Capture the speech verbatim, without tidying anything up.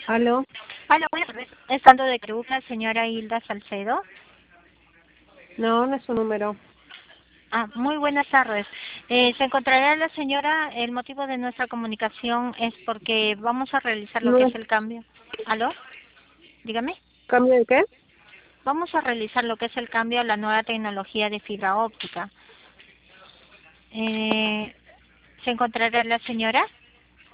¿Aló? Hola, buenas tardes. Estando de Cruz, la señora Hilda Salcedo. No, no es su número. Ah, muy buenas tardes. Eh, se encontrará la señora, el motivo de nuestra comunicación es porque vamos a realizar lo No que es es el cambio. ¿Aló? Dígame. cambio de qué. Vamos a realizar lo que es el cambio a la nueva tecnología de fibra óptica. Eh, ¿Se encontrará la señora?